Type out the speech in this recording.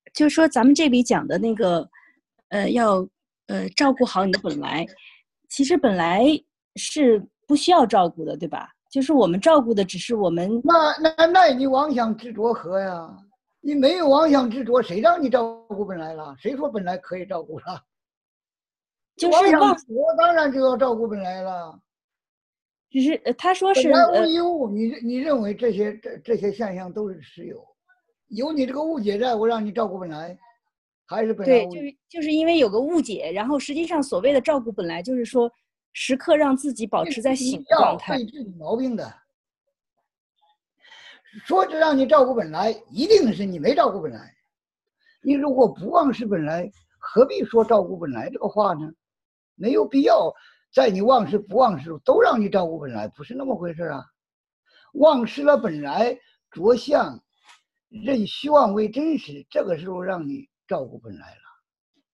就是说咱们这里讲的那个，要照顾好你的本来，其实本来是不需要照顾的，对吧？就是我们照顾的只是我们， 那你妄想执着何呀？你没有妄想执着，谁让你照顾本来了？谁说本来可以照顾了？你妄想就是妄， 执着，当然就要照顾本来了。 只是他说本来无是一物，你认为这些现象都是实有？有你这个误解在，我让你照顾本来，还是本来对， 无一物？ 就是因为有个误解，然后实际上所谓的照顾本来就是说时刻让自己保持在醒的状态。 要对治你毛病的。说是让你照顾本来，一定是你没照顾本来。你如果不忘失本来，何必说照顾本来这个话呢？没有必要在你忘失不忘失都让你照顾本来，不是那么回事啊。忘失了本来，着相，认虚妄为真实，这个时候让你照顾本来了。